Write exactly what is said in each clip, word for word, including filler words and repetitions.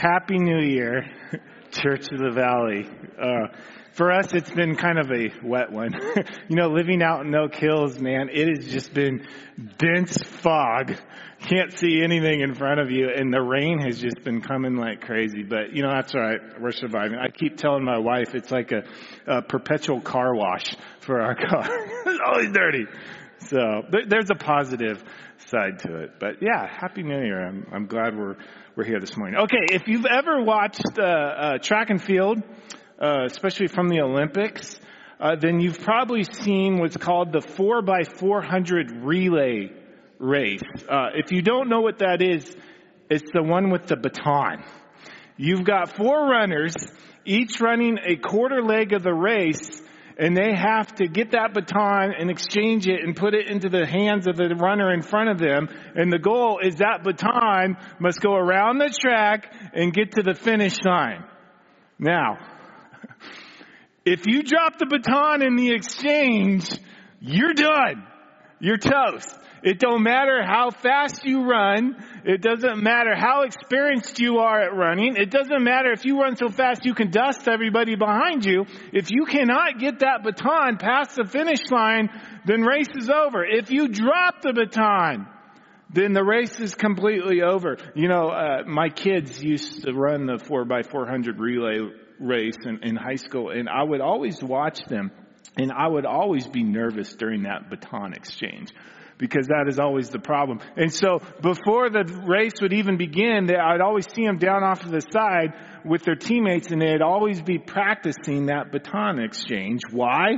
Happy New Year, Church of the Valley. Uh, for us, it's been kind of a wet one. You know, living out in Oak Hills, man, it has just been dense fog. Can't see anything in front of you, and the rain has just been coming like crazy. But, you know, that's all right. We're surviving. I keep telling my wife it's like a, a perpetual car wash for our car. It's always dirty. So th- there's a positive side to it. But, yeah, Happy New Year. I'm, I'm glad we're we're here this morning. Okay, if you've ever watched uh, uh, track and field, uh, especially from the Olympics, uh, then you've probably seen what's called the four by four hundred relay race. Uh, if you don't know what that is, it's the one with the baton. You've got four runners, each running a quarter leg of the race, and they have to get that baton and exchange it and put it into the hands of the runner in front of them. And the goal is that baton must go around the track and get to the finish line. Now, if you drop the baton in the exchange, you're done. You're toast. It don't matter how fast you run. It doesn't matter how experienced you are at running. It doesn't matter if you run so fast you can dust everybody behind you. If you cannot get that baton past the finish line, then race is over. If you drop the baton, then the race is completely over. You know, uh, my kids used to run the four by four hundred relay race in, in high school, and I would always watch them, and I would always be nervous during that baton exchange, because that is always the problem. And so before the race would even begin, they, I'd always see them down off to the side with their teammates, and they'd always be practicing that baton exchange. Why?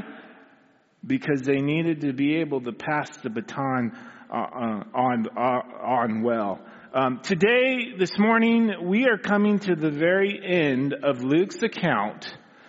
Because they needed to be able to pass the baton uh, uh, on uh, on well. Um, today, this morning, we are coming to the very end of Luke's account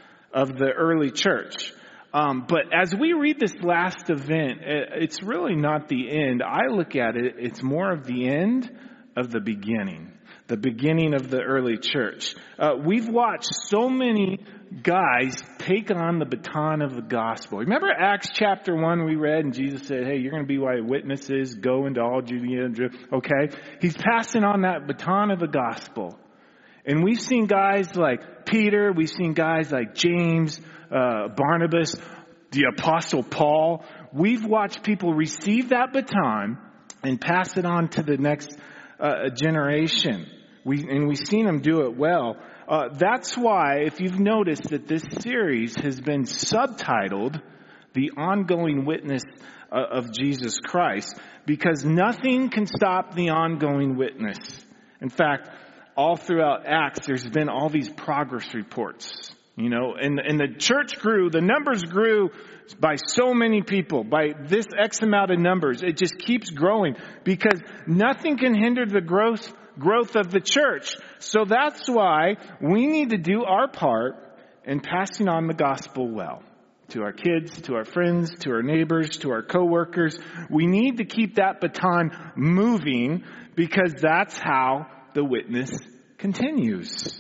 of the early church. Um, but as we read this last event, it's really not the end. I look at it, it's more of the end of the beginning, the beginning of the early church. Uh, we've watched so many guys take on the baton of the gospel. Remember Acts chapter one we read, and Jesus said, hey, you're going to be my witnesses, go into all Judea. Okay? He's passing on that baton of the gospel. And we've seen guys like Peter, we've seen guys like James, Uh, Barnabas, the Apostle Paul. We've watched people receive that baton and pass it on to the next uh, generation. We and we've seen them do it well. Uh, that's why, if you've noticed, that this series has been subtitled "The Ongoing Witness uh, of Jesus Christ," because nothing can stop the ongoing witness. In fact, all throughout Acts, there's been all these progress reports. You know, and, and the church grew, the numbers grew by so many people, by this X amount of numbers. It just keeps growing because nothing can hinder the growth, growth of the church. So that's why we need to do our part in passing on the gospel well to our kids, to our friends, to our neighbors, to our coworkers. We need to keep that baton moving because that's how the witness continues.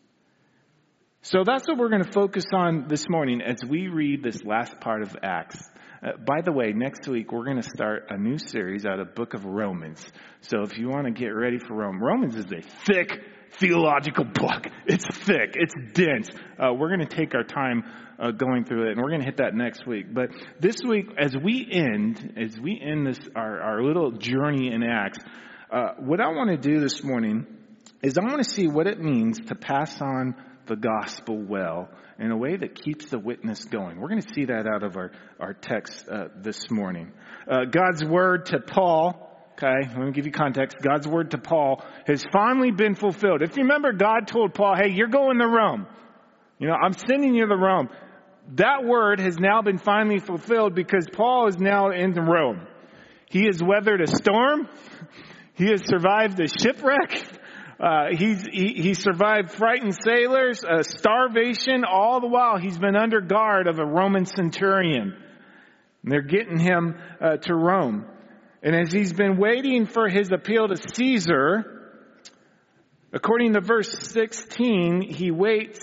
So that's what we're going to focus on this morning as we read this last part of Acts. Uh, by the way, next week we're going to start a new series out of the book of Romans. So if you want to get ready for Rome, Romans is a thick theological book. It's thick. It's dense. Uh, we're going to take our time uh, going through it, and we're going to hit that next week. But this week, as we end, as we end this our, our little journey in Acts, uh, what I want to do this morning is I want to see what it means to pass on the gospel well in a way that keeps the witness going. We're going to see that out of our, our text uh, this morning. Uh, God's word to Paul, okay, let me give you context. God's word to Paul has finally been fulfilled. If you remember, God told Paul, hey, you're going to Rome. You know, I'm sending you to Rome. That word has now been finally fulfilled because Paul is now in Rome. He has weathered a storm. He has survived a shipwreck. Uh, he's, he, he survived frightened sailors, uh, starvation, all the while he's been under guard of a Roman centurion. And they're getting him uh, to Rome. And as he's been waiting for his appeal to Caesar, according to verse sixteen, he waits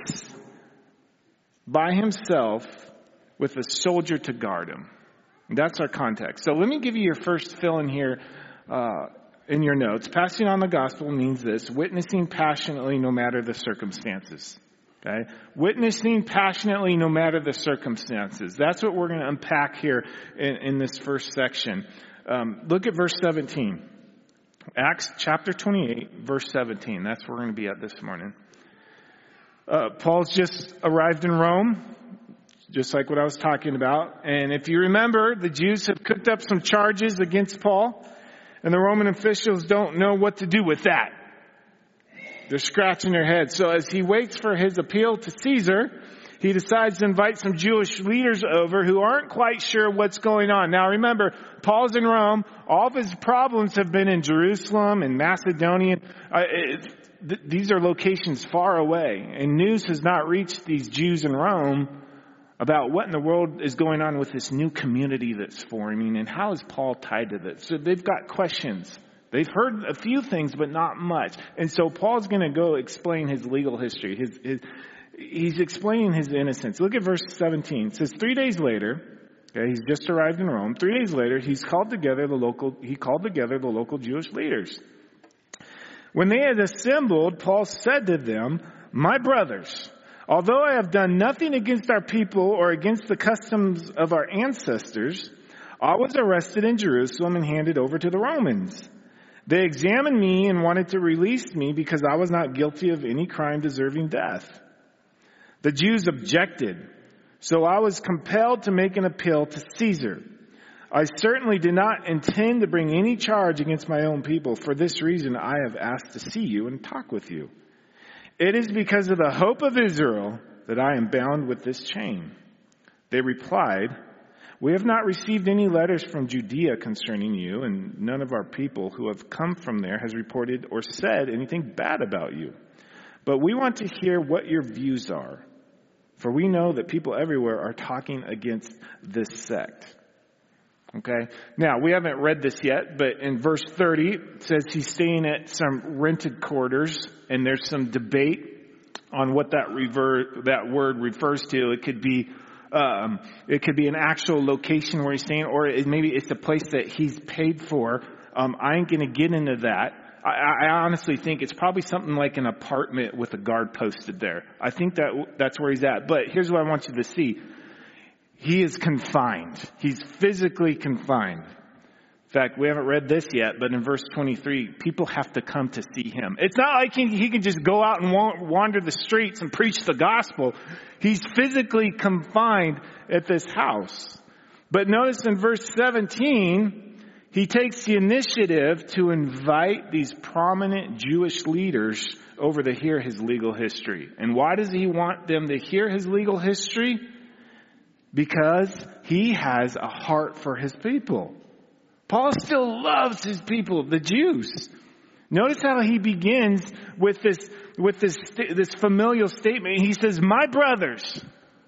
by himself with a soldier to guard him. And that's our context. So let me give you your first fill in here. Uh, in your notes, passing on the gospel means this: witnessing passionately no matter the circumstances. Okay? Witnessing passionately no matter the circumstances. That's what we're going to unpack here in, in this first section. Um, look at verse seventeen. Acts chapter twenty-eight, verse seventeen. That's where we're going to be at this morning. Uh, Paul's just arrived in Rome, just like what I was talking about. And if you remember, the Jews have cooked up some charges against Paul, and the Roman officials don't know what to do with that. They're scratching their heads. So as he waits for his appeal to Caesar, he decides to invite some Jewish leaders over who aren't quite sure what's going on. Now remember, Paul's in Rome. All of his problems have been in Jerusalem and Macedonia. Uh, it, th- these are locations far away. And news has not reached these Jews in Rome about what in the world is going on with this new community that's forming, and how is Paul tied to this. So they've got questions. They've heard a few things, but not much. And so Paul's going to go explain his legal history. His, his, he's explaining his innocence. Look at verse seventeen. It says, three days later, okay, he's just arrived in Rome. Three days later, he's called together the local, he called together the local Jewish leaders. When they had assembled, Paul said to them, "My brothers, although I have done nothing against our people or against the customs of our ancestors, I was arrested in Jerusalem and handed over to the Romans. They examined me and wanted to release me because I was not guilty of any crime deserving death. The Jews objected, so I was compelled to make an appeal to Caesar. I certainly did not intend to bring any charge against my own people. For this reason, I have asked to see you and talk with you. It is because of the hope of Israel that I am bound with this chain." They replied, "We have not received any letters from Judea concerning you, and none of our people who have come from there has reported or said anything bad about you. But we want to hear what your views are, for we know that people everywhere are talking against this sect." Okay. Now, we haven't read this yet, but in verse thirty, it says he's staying at some rented quarters, and there's some debate on what that rever- that word refers to. It could be Um, it could be an actual location where he's staying, or it, maybe it's a place that he's paid for. Um, I ain't going to get into that. I, I honestly think it's probably something like an apartment with a guard posted there. I think that that's where he's at. But here's what I want you to see. He is confined. He's physically confined. In fact, we haven't read this yet, but in verse twenty-three, people have to come to see him. It's not like he, he can just go out and wander the streets and preach the gospel. He's physically confined at this house. But notice in verse seventeen, he takes the initiative to invite these prominent Jewish leaders over to hear his legal history. And why does he want them to hear his legal history? Because he has a heart for his people. Paul still loves his people, the Jews. Notice how he begins with this, with this, this familial statement. He says, "My brothers."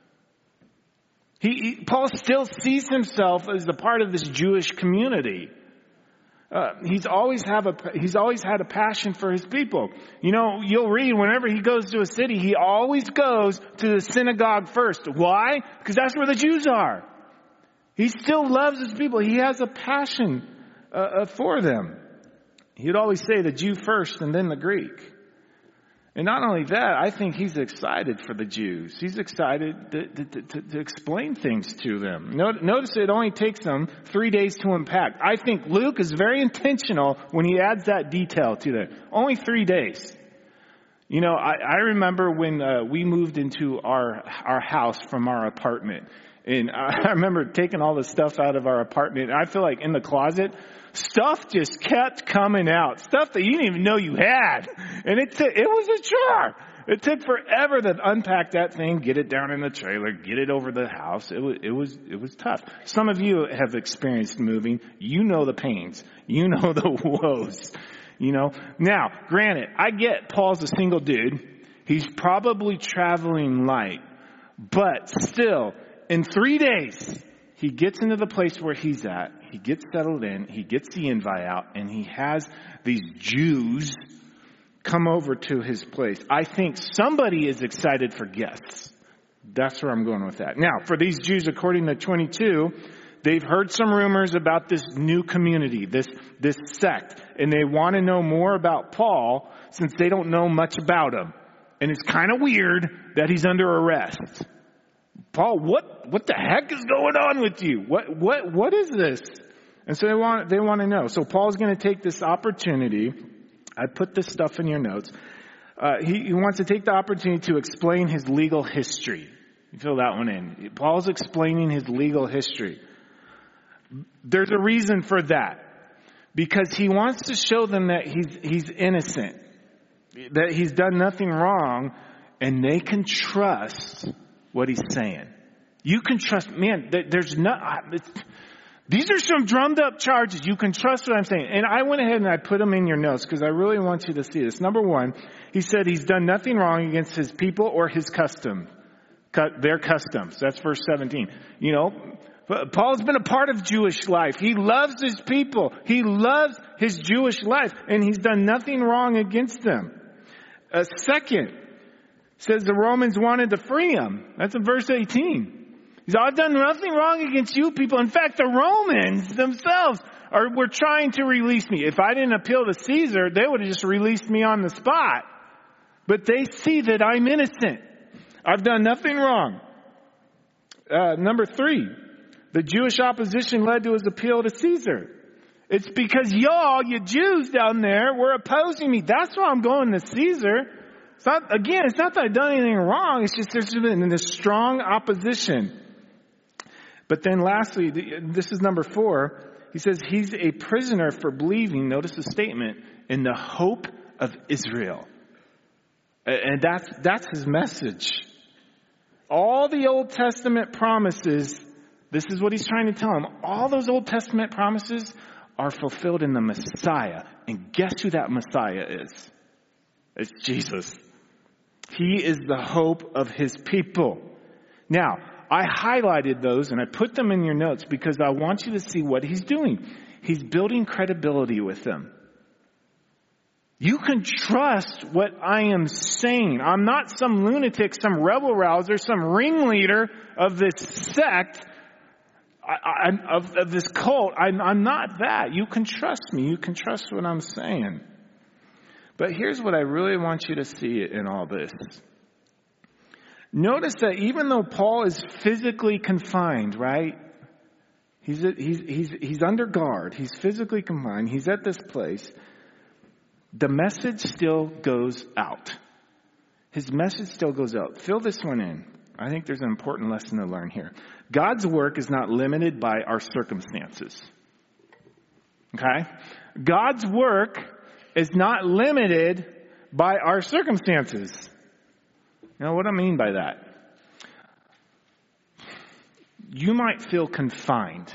He, he Paul still sees himself as a part of this Jewish community. Uh, he's always have a he's always had a passion for his people. You know, you'll read whenever he goes to a city, he always goes to the synagogue first. Why? Because that's where the Jews are. He still loves his people. He has a passion uh, for them. He'd always say the Jew first and then the Greek. And not only that, I think he's excited for the Jews. He's excited to, to, to, to explain things to them. Notice it only takes them three days to unpack. I think Luke is very intentional when he adds that detail to that. Only three days. You know, I, I remember when uh, we moved into our our house from our apartment. And I remember taking all the stuff out of our apartment. I feel like in the closet, stuff just kept coming out. Stuff that you didn't even know you had. And it t- it was a chore. It took forever to unpack that thing, get it down in the trailer, get it over the house. It was, it was, it was tough. Some of you have experienced moving. You know the pains. You know the woes. You know. Now, granted, I get Paul's a single dude. He's probably traveling light. But still, in three days, he gets into the place where he's at. He gets settled in. He gets the invite out. And he has these Jews come over to his place. I think somebody is excited for guests. That's where I'm going with that. Now, for these Jews, according to twenty-two, they've heard some rumors about this new community, this, this sect, and they want to know more about Paul since they don't know much about him. And it's kind of weird that he's under arrest. Paul, what, what the heck is going on with you? What, what, what is this? And so they want, they want to know. So Paul's going to take this opportunity. I put this stuff in your notes. Uh, he, he wants to take the opportunity to explain his legal history. You fill that one in. Paul's explaining his legal history. There's a reason for that. Because he wants to show them that he's, he's innocent. That he's done nothing wrong. And they can trust what he's saying. You can trust, man, there's not, these are some drummed up charges. You can trust what I'm saying. And I went ahead and I put them in your notes because I really want you to see this. Number one, he said he's done nothing wrong against his people or his custom, their customs. That's verse seventeen. You know, Paul's been a part of Jewish life. He loves his people. He loves his Jewish life, and he's done nothing wrong against them. Uh, second, says the Romans wanted to free him. That's in verse eighteen. He said, I've done nothing wrong against you people. In fact, the Romans themselves are were trying to release me. If I didn't appeal to Caesar, they would have just released me on the spot. But they see that I'm innocent. I've done nothing wrong. Uh, number three, the Jewish opposition led to his appeal to Caesar. It's because y'all, you Jews down there, were opposing me. That's why I'm going to Caesar. It's not, again, it's not that I've done anything wrong. It's just there's been this strong opposition. But then lastly, this is number four. He says he's a prisoner for believing, notice the statement, in the hope of Israel. And that's, that's his message. All the Old Testament promises, this is what he's trying to tell them. All those Old Testament promises are fulfilled in the Messiah. And guess who that Messiah is? It's Jesus. He is the hope of his people. Now, I highlighted those and I put them in your notes because I want you to see what he's doing. He's building credibility with them. You can trust what I am saying. I'm not some lunatic, some rebel rouser, some ringleader of this sect, I, I, of, of this cult. I'm, I'm not that. You can trust me. You can trust what I'm saying. But here's what I really want you to see in all this. Notice that even though Paul is physically confined, right? He's, he's, he's, he's under guard. He's physically confined. He's at this place. The message still goes out. His message still goes out. Fill this one in. I think there's an important lesson to learn here. God's work is not limited by our circumstances. Okay? God's work is not limited by our circumstances. You know what I mean by that? You might feel confined.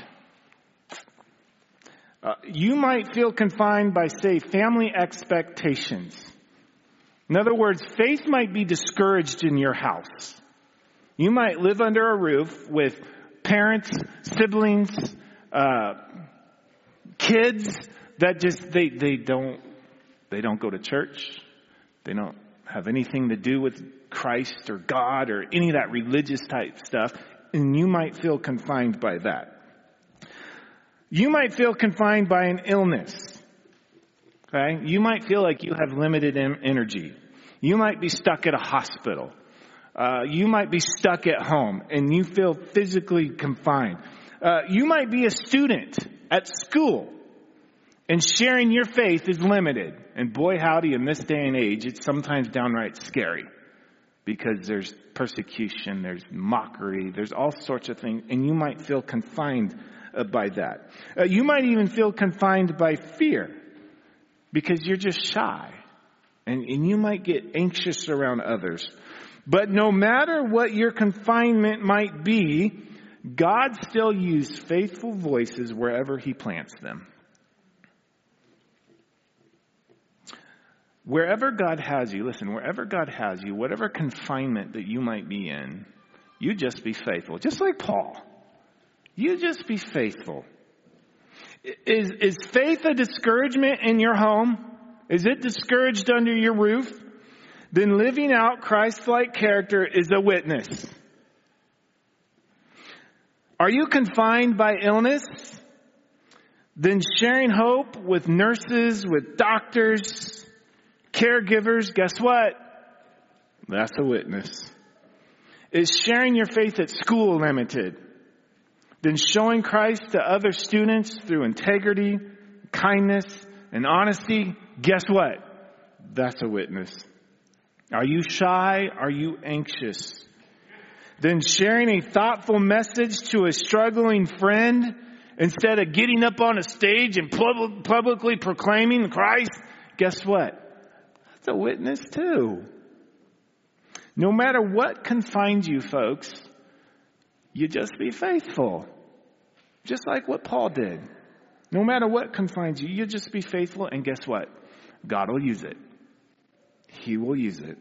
Uh, you might feel confined by, say, family expectations. In other words, faith might be discouraged in your house. You might live under a roof with parents, siblings, uh, kids that just, they, they don't, they don't go to church. They don't have anything to do with Christ or God or any of that religious type stuff. And you might feel confined by that. You might feel confined by an illness. Okay? You might feel like you have limited energy. You might be stuck at a hospital. Uh, you might be stuck at home and you feel physically confined. Uh, you might be a student at school and sharing your faith is limited. And boy, howdy, in this day and age, it's sometimes downright scary because there's persecution, there's mockery, there's all sorts of things, and you might feel confined uh, by that. Uh, you might even feel confined by fear because you're just shy, and, and you might get anxious around others. But no matter what your confinement might be, God still uses faithful voices wherever he plants them. Wherever God has you, listen, wherever God has you, whatever confinement that you might be in, you just be faithful. Just like Paul. You just be faithful. Is, is faith a discouragement in your home? Is it discouraged under your roof? Then living out Christ-like character is a witness. Are you confined by illness? Then sharing hope with nurses, with doctors, caregivers, guess what? That's a witness. Is sharing your faith at school limited? Then showing Christ to other students through integrity, kindness, and honesty, guess what? That's a witness. Are you shy? Are you anxious? Then sharing a thoughtful message to a struggling friend instead of getting up on a stage and pub- publicly proclaiming Christ, guess what? That's a witness too. No matter what confines you, folks, you just be faithful. Just like what Paul did. No matter what confines you, you just be faithful, and guess what? God will use it. He will use it.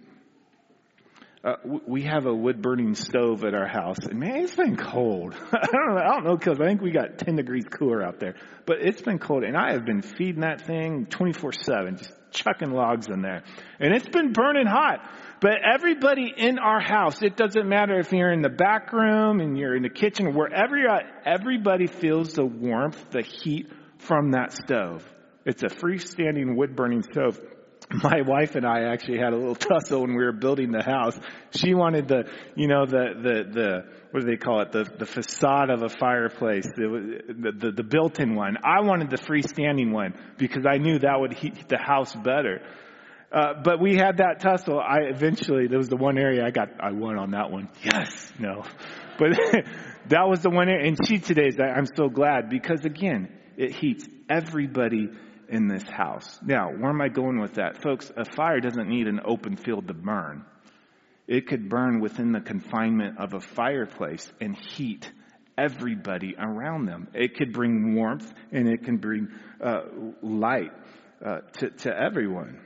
Uh, we have a wood-burning stove at our house, and man, it's been cold. I don't know, I don't know, because I think we got ten degrees cooler out there. But it's been cold, and I have been feeding that thing twenty-four seven, just chucking logs in there. And it's been burning hot. But everybody in our house, it doesn't matter if you're in the back room and you're in the kitchen, wherever you're at, everybody feels the warmth, the heat from that stove. It's a freestanding wood-burning stove. My wife and I actually had a little tussle when we were building the house. She wanted the, you know, the, the, the, what do they call it? The, the facade of a fireplace, the, the, the built-in one. I wanted the freestanding one because I knew that would heat the house better. Uh, but we had that tussle. I eventually, there was the one area I got, I won on that one. Yes, no. But that was the one area. And she today's, I'm so glad because again, it heats everybody in this house. Now, where am I going with that? Folks, a fire doesn't need an open field to burn. It could burn within the confinement of a fireplace and heat everybody around them. It could bring warmth and it can bring uh, light uh, to, to everyone.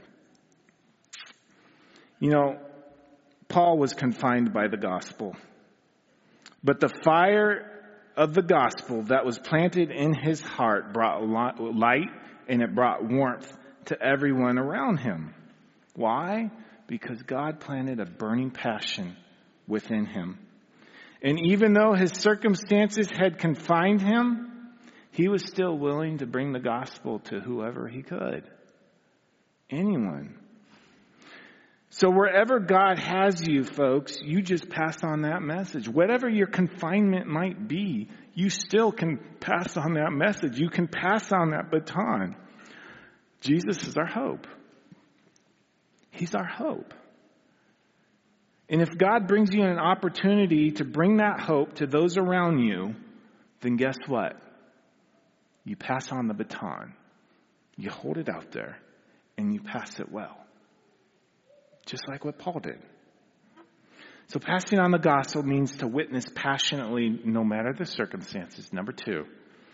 You know, Paul was confined by the gospel. But the fire of the gospel that was planted in his heart brought light and it brought warmth to everyone around him. Why? Because God planted a burning passion within him. And even though his circumstances had confined him, he was still willing to bring the gospel to whoever he could. Anyone. So wherever God has you, folks, you just pass on that message. Whatever your confinement might be, you still can pass on that message. You can pass on that baton. Jesus is our hope. He's our hope. And if God brings you an opportunity to bring that hope to those around you, then guess what? You pass on the baton. You hold it out there and you pass it well. Just like what Paul did. So passing on the gospel means to witness passionately no matter the circumstances. Number two.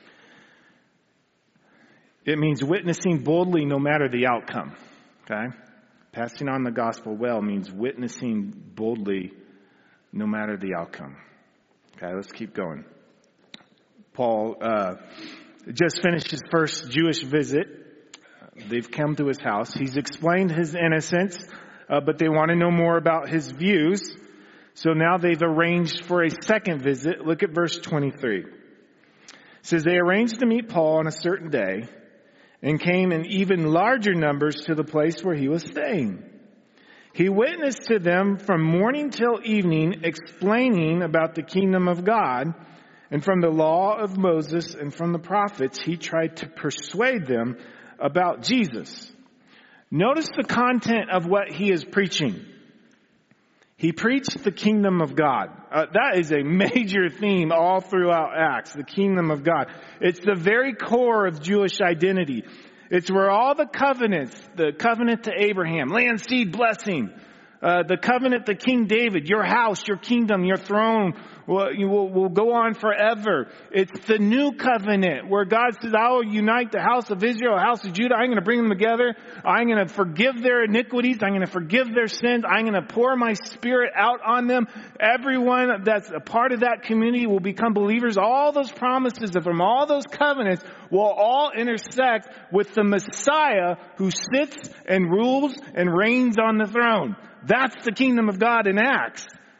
It means witnessing boldly no matter the outcome. Okay? Passing on the gospel well means witnessing boldly no matter the outcome. Okay, let's keep going. Paul uh, just finished his first Jewish visit. They've come to his house. He's explained his innocence. Uh, but they want to know more about his views. So now they've arranged for a second visit. Look at verse twenty-three. It says, they arranged to meet Paul on a certain day and came in even larger numbers to the place where he was staying. He witnessed to them from morning till evening, explaining about the kingdom of God. And from the law of Moses and from the prophets, he tried to persuade them about Jesus. Notice the content of what he is preaching. He preached the kingdom of God. Uh, that is a major theme all throughout Acts, the kingdom of God. It's the very core of Jewish identity. It's where all the covenants, the covenant to Abraham, land, seed, blessing, uh, the covenant to King David, your house, your kingdom, your throne will, will, will go on forever. It's the new covenant where God says, I will unite the house of Israel, the house of Judah. I'm going to bring them together. I'm going to forgive their iniquities. I'm going to forgive their sins. I'm going to pour my spirit out on them. Everyone that's a part of that community will become believers. All those promises from all those covenants will all intersect with the Messiah who sits and rules and reigns on the throne. That's the kingdom of God in Acts.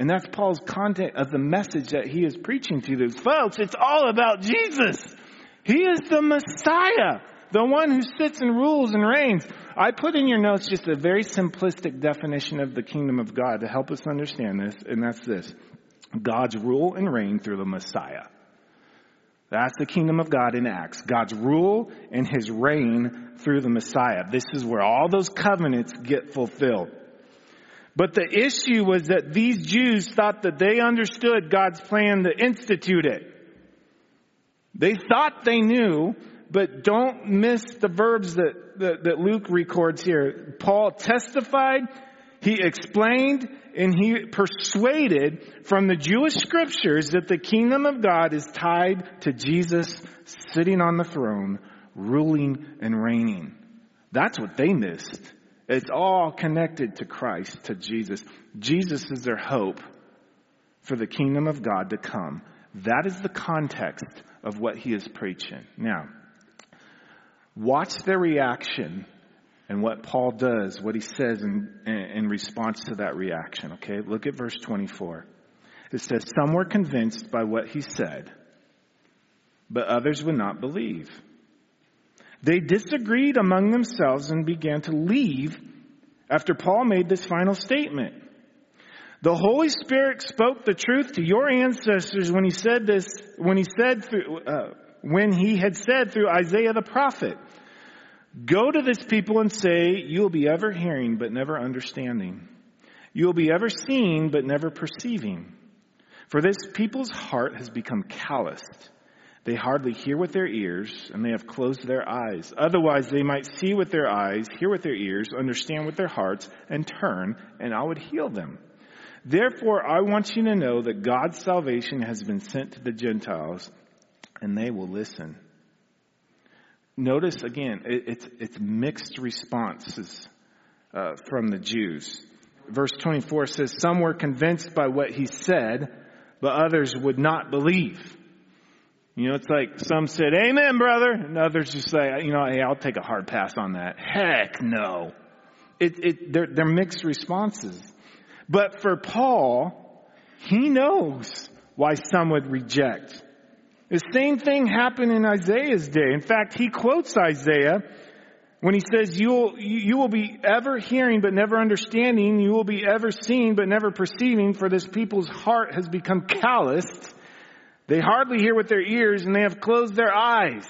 And that's Paul's content of the message that he is preaching to those folks. It's all about Jesus. He is the Messiah, the one who sits and rules and reigns. I put in your notes just a very simplistic definition of the kingdom of God to help us understand this, and that's this. God's rule and reign through the Messiah. That's the kingdom of God in Acts. God's rule and his reign through the Messiah. This is where all those covenants get fulfilled. But the issue was that these Jews thought that they understood God's plan to institute it. They thought they knew, but don't miss the verbs that, that, that Luke records here. Paul testified, he explained, and he persuaded from the Jewish scriptures that the kingdom of God is tied to Jesus sitting on the throne, ruling and reigning. That's what they missed. It's all connected to Christ, to Jesus. Jesus is their hope for the kingdom of God to come. That is the context of what he is preaching. Now, watch their reaction and what Paul does, what he says in, in response to that reaction. Okay, look at verse twenty-four. It says, some were convinced by what he said, but others would not believe. They disagreed among themselves and began to leave after Paul made this final statement. The Holy Spirit spoke the truth to your ancestors when he said this, when he said through, uh, when he had said through Isaiah the prophet, go to this people and say, you will be ever hearing but never understanding. You will be ever seeing but never perceiving. For this people's heart has become calloused. They hardly hear with their ears, and they have closed their eyes. Otherwise, they might see with their eyes, hear with their ears, understand with their hearts, and turn, and I would heal them. Therefore, I want you to know that God's salvation has been sent to the Gentiles, and they will listen. Notice, again, it, it's, it's mixed responses uh, from the Jews. Verse twenty-four says, some were convinced by what he said, but others would not believe. You know, it's like some said, amen, brother. And others just say, you know, hey, I'll take a hard pass on that. Heck no. It, it, they're, they're mixed responses. But for Paul, he knows why some would reject. The same thing happened in Isaiah's day. In fact, he quotes Isaiah when he says, you will, you will be ever hearing but never understanding. You will be ever seeing but never perceiving. For this people's heart has become calloused. They hardly hear with their ears, and they have closed their eyes.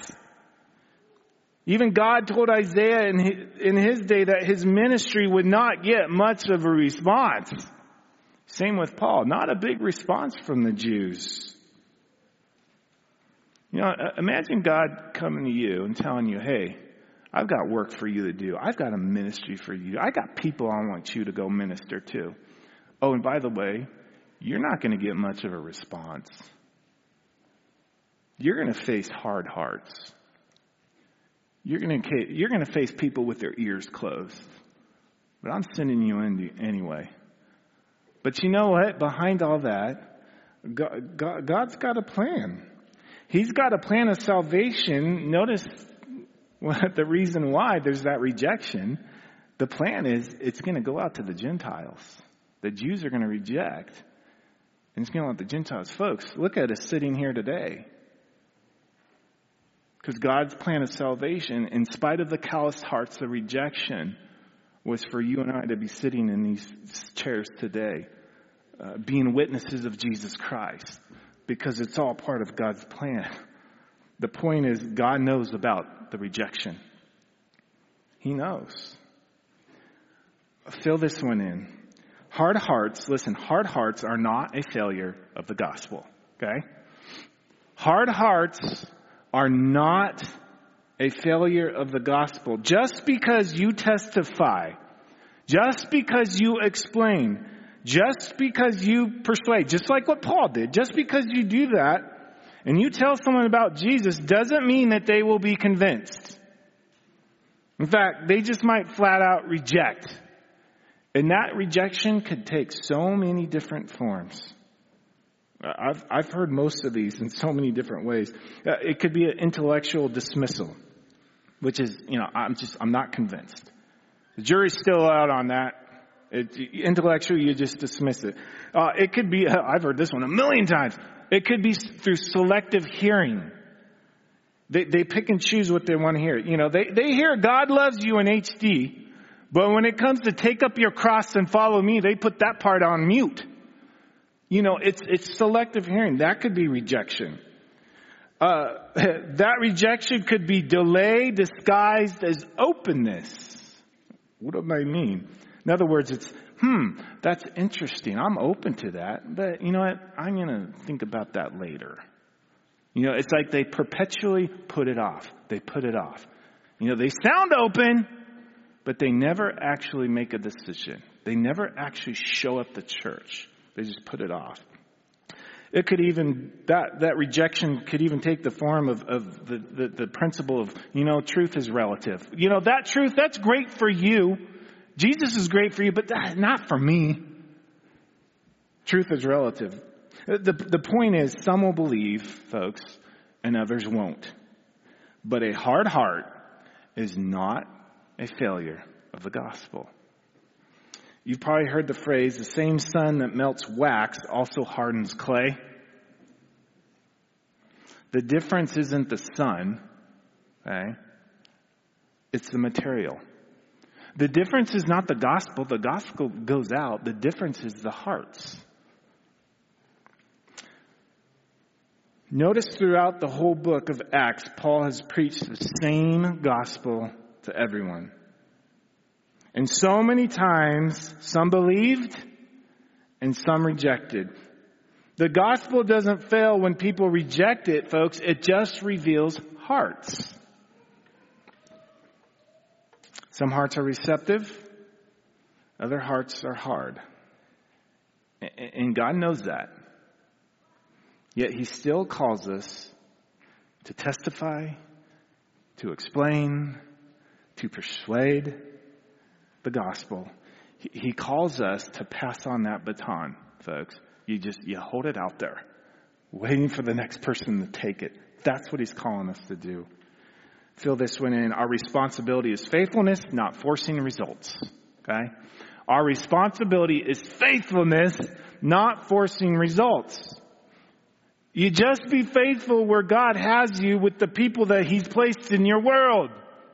Even God told Isaiah in his, in his day that his ministry would not get much of a response. Same with Paul. Not a big response from the Jews. You know, imagine God coming to you and telling you, hey, I've got work for you to do. I've got a ministry for you. I got people I want you to go minister to. Oh, and by the way, you're not going to get much of a response. You're going to face hard hearts. You're going to you're going to face people with their ears closed. But I'm sending you in anyway. But you know what? Behind all that, God, God, God's got a plan. He's got a plan of salvation. Notice what the reason why there's that rejection. The plan is it's going to go out to the Gentiles. The Jews are going to reject. And it's going to let the Gentiles. Folks, look at us sitting here today. Because God's plan of salvation, in spite of the calloused hearts, the rejection, was for you and I to be sitting in these chairs today, uh, being witnesses of Jesus Christ, because it's all part of God's plan. The point is, God knows about the rejection. He knows. Fill this one in. Hard hearts, listen, hard hearts are not a failure of the gospel, okay? Hard hearts are not a failure of the gospel. Just because you testify, just because you explain, just because you persuade, just like what Paul did, just because you do that and you tell someone about Jesus doesn't mean that they will be convinced. In fact, they just might flat out reject. And that rejection could take so many different forms. I've I've heard most of these in so many different ways. Uh, it could be an intellectual dismissal, which is, you know, I'm just, I'm not convinced. The jury's still out on that. It, intellectually, you just dismiss it. Uh, it could be, I've heard this one a million times. It could be through selective hearing. They, they pick and choose what they want to hear. You know, they, they hear God loves you in H D, but when it comes to take up your cross and follow me, they put that part on mute. You know, it's, it's selective hearing. That could be rejection. Uh, that rejection could be delay disguised as openness. What do I mean? In other words, it's, hmm, that's interesting. I'm open to that. But you know what? I'm going to think about that later. You know, it's like they perpetually put it off. They put it off. You know, they sound open, but they never actually make a decision. They never actually show up to church. They just put it off. It could even, that, that rejection could even take the form of, of the, the, the principle of, you know, truth is relative. You know, that truth, that's great for you. Jesus is great for you, but that, not for me. Truth is relative. The, the point is, some will believe, folks, and others won't. But a hard heart is not a failure of the gospel. You've probably heard the phrase, the same sun that melts wax also hardens clay. The difference isn't the sun, okay? It's the material. The difference is not the gospel. The gospel goes out. The difference is the hearts. Notice throughout the whole book of Acts, Paul has preached the same gospel to everyone. And so many times, some believed and some rejected. The gospel doesn't fail when people reject it, folks. It just reveals hearts. Some hearts are receptive. Other hearts are hard. And God knows that. Yet He still calls us to testify, to explain, to persuade the gospel. He calls us to pass on that baton, folks. You just, you hold it out there, waiting for the next person to take it. That's what He's calling us to do. Fill this one in. Our responsibility is faithfulness, not forcing results. Okay? Our responsibility is faithfulness, not forcing results. You just be faithful where God has you with the people that He's placed in your world.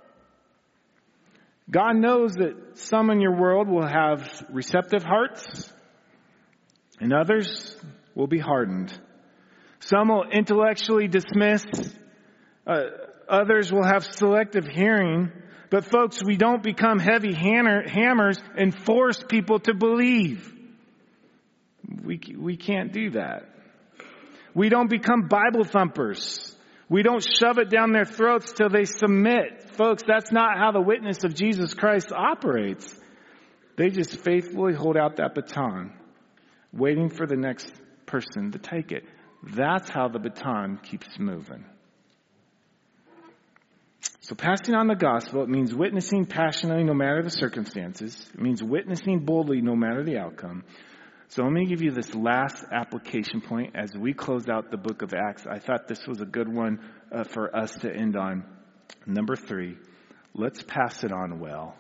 God knows that some in your world will have receptive hearts and others will be hardened. Some will intellectually dismiss. Uh, others will have selective hearing. But folks, we don't become heavy hammer, hammers and force people to believe. We, we can't do that. We don't become Bible thumpers. We don't shove it down their throats till they submit. Folks, that's not how the witness of Jesus Christ operates. They just faithfully hold out that baton, waiting for the next person to take it. That's how the baton keeps moving. So passing on the gospel, it means witnessing passionately no matter the circumstances. It means witnessing boldly no matter the outcome. So let me give you this last application point as we close out the book of Acts. I thought this was a good one uh, for us to end on. Number three, let's pass it on well.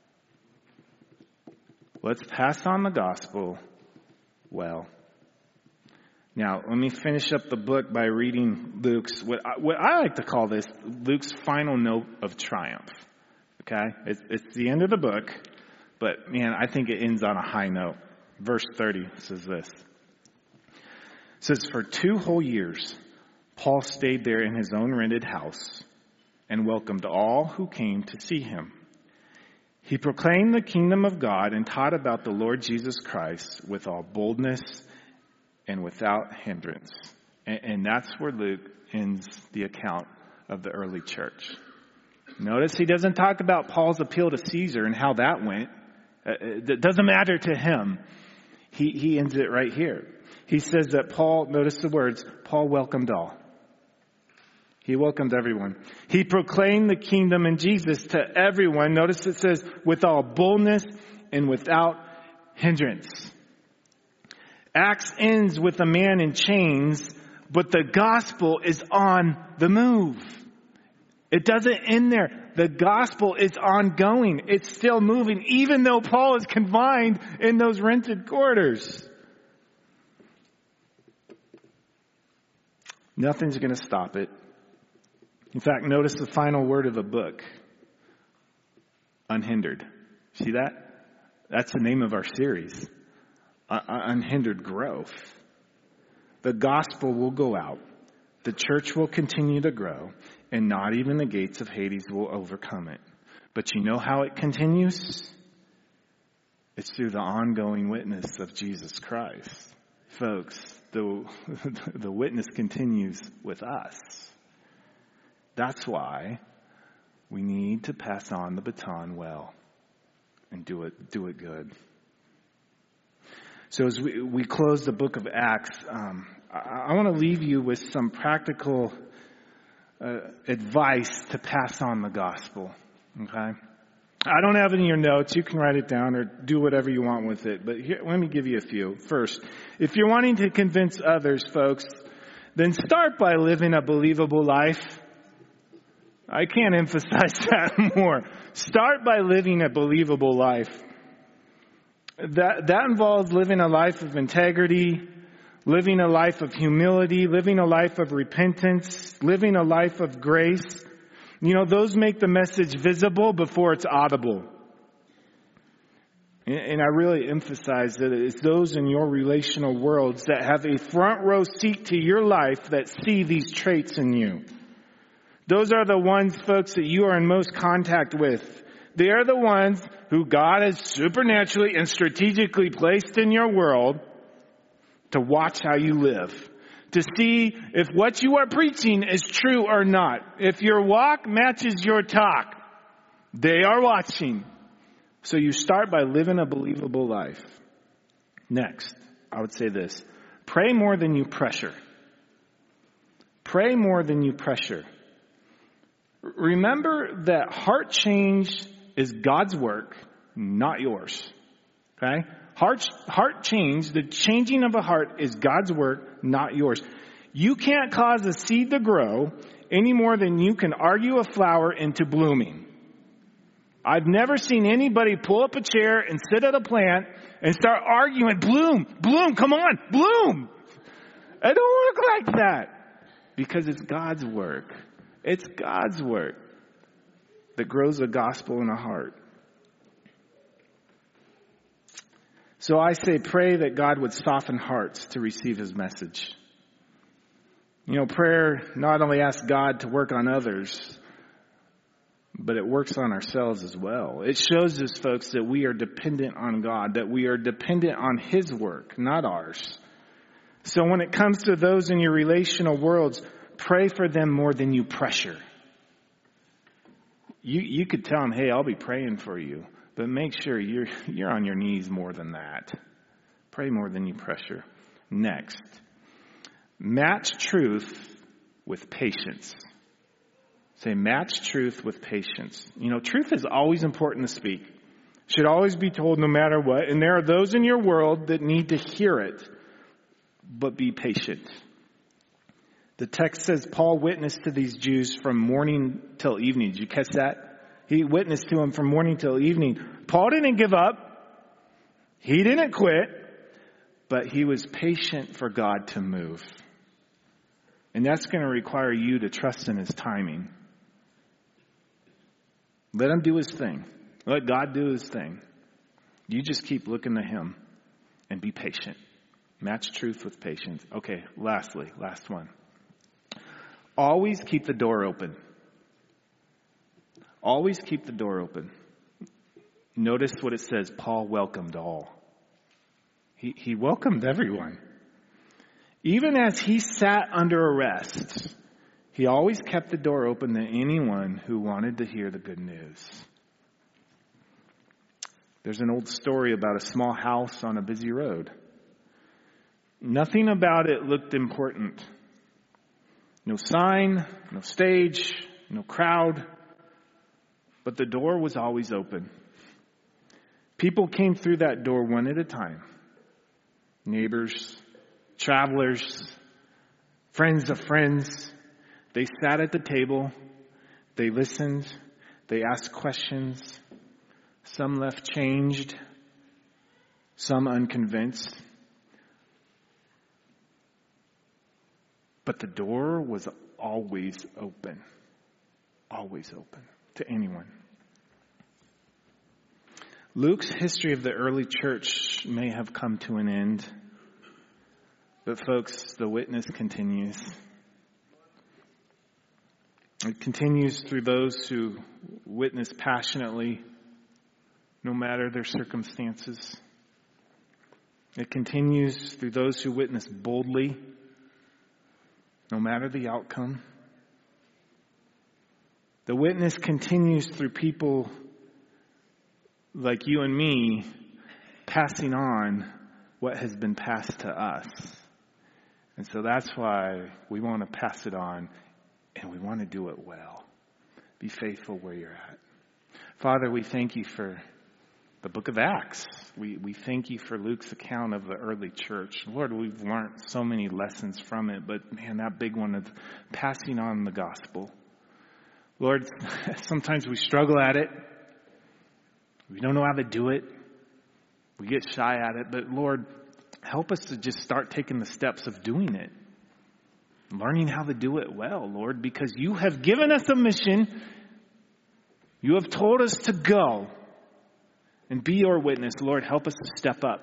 Let's pass on the gospel well. Now, let me finish up the book by reading Luke's, what I, what I like to call this, Luke's final note of triumph. Okay? It's, it's the end of the book, but man, I think it ends on a high note. Verse thirty says this. It says, for two whole years, Paul stayed there in his own rented house and welcomed all who came to see him. He proclaimed the kingdom of God and taught about the Lord Jesus Christ with all boldness and without hindrance. And, and that's where Luke ends the account of the early church. Notice he doesn't talk about Paul's appeal to Caesar and how that went. It doesn't matter to him. He, he ends it right here. He says that Paul, notice the words, Paul welcomed all. He welcomed everyone. He proclaimed the kingdom in Jesus to everyone. Notice it says, with all boldness and without hindrance. Acts ends with a man in chains, but the gospel is on the move. It doesn't end there. The gospel is ongoing. It's still moving, even though Paul is confined in those rented quarters. Nothing's going to stop it. In fact, notice the final word of the book. Unhindered. See that? That's the name of our series. Uh, unhindered growth. The gospel will go out. The church will continue to grow. And not even the gates of Hades will overcome it. But you know how it continues? It's through the ongoing witness of Jesus Christ. Folks, the, the witness continues with us. That's why we need to pass on the baton well and do it, do it good. So as we, we close the book of Acts, um, I, I want to leave you with some practical uh, advice to pass on the gospel. Okay? I don't have it in your notes. You can write it down or do whatever you want with it. But here, let me give you a few. First, if you're wanting to convince others, folks, then start by living a believable life. I can't emphasize that more. Start by living a believable life. That, that involves living a life of integrity, living a life of humility, living a life of repentance, living a life of grace. You know, those make the message visible before it's audible. And I really emphasize that it's those in your relational worlds that have a front row seat to your life that see these traits in you. Those are the ones, folks, that you are in most contact with. They are the ones who God has supernaturally and strategically placed in your world to watch how you live. To see if what you are preaching is true or not. If your walk matches your talk, they are watching. So you start by living a believable life. Next, I would say this. Pray more than you pressure. Pray more than you pressure. Remember that heart change is God's work, not yours. Okay? Heart, heart change, the changing of a heart is God's work, not yours. You can't cause a seed to grow any more than you can argue a flower into blooming. I've never seen anybody pull up a chair and sit at a plant and start arguing, bloom, bloom, come on, bloom. I don't work like that because it's God's work. It's God's work that grows the gospel in a heart. So I say pray that God would soften hearts to receive his message. You know, prayer not only asks God to work on others, but it works on ourselves as well. It shows us, folks, that we are dependent on God, that we are dependent on his work, not ours. So when it comes to those in your relational worlds, pray for them more than you pressure. You you could tell them, hey, I'll be praying for you. But make sure you're you're on your knees more than that. Pray more than you pressure. Next, match truth with patience. Say, match truth with patience. You know, truth is always important to speak. Should always be told no matter what. And there are those in your world that need to hear it. But be patient. The text says Paul witnessed to these Jews from morning till evening. Did you catch that? He witnessed to them from morning till evening. Paul didn't give up. He didn't quit. But he was patient for God to move. And that's going to require you to trust in his timing. Let him do his thing. Let God do his thing. You just keep looking to him and be patient. Match truth with patience. Okay, lastly, last one. Always keep the door open. Always keep the door open. Notice what it says. Paul welcomed all. He, he welcomed everyone. Even as he sat under arrest, he always kept the door open to anyone who wanted to hear the good news. There's an old story about a small house on a busy road. Nothing about it looked important. No sign, no stage, no crowd. But the door was always open. People came through that door one at a time. Neighbors, travelers, friends of friends. They sat at the table. They listened. They asked questions. Some left changed. Some unconvinced. But the door was always open. Always open to anyone. Luke's history of the early church may have come to an end. But folks, the witness continues. It continues through those who witness passionately, no matter their circumstances. It continues through those who witness boldly, no matter the outcome. The witness continues through people like you and me passing on what has been passed to us. And so that's why we want to pass it on, and we want to do it well. Be faithful where you're at. Father, we thank you for the book of Acts. We we thank you for Luke's account of the early church. Lord, we've learned so many lessons from it, but man, that big one of passing on the gospel. Lord, sometimes we struggle at it. We don't know how to do it. We get shy at it, but Lord, help us to just start taking the steps of doing it. Learning how to do it well, Lord, because you have given us a mission. You have told us to go and be your witness. Lord, help us to step up.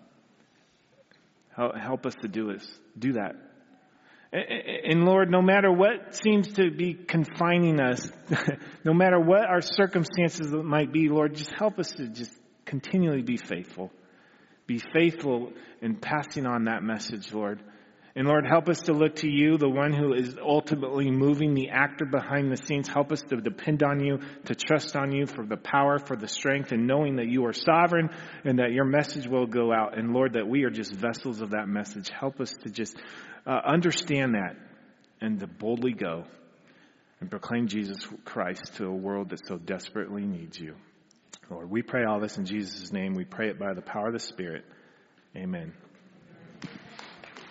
Help us to do this, do that. And Lord, no matter what seems to be confining us, no matter what our circumstances might be, Lord, just help us to just continually be faithful. Be faithful in passing on that message, Lord. And Lord, help us to look to you, the one who is ultimately moving, the actor behind the scenes. Help us to depend on you, to trust on you for the power, for the strength, and knowing that you are sovereign and that your message will go out. And Lord, that we are just vessels of that message. Help us to just uh, understand that and to boldly go and proclaim Jesus Christ to a world that so desperately needs you. Lord, we pray all this in Jesus' name. We pray it by the power of the Spirit. Amen.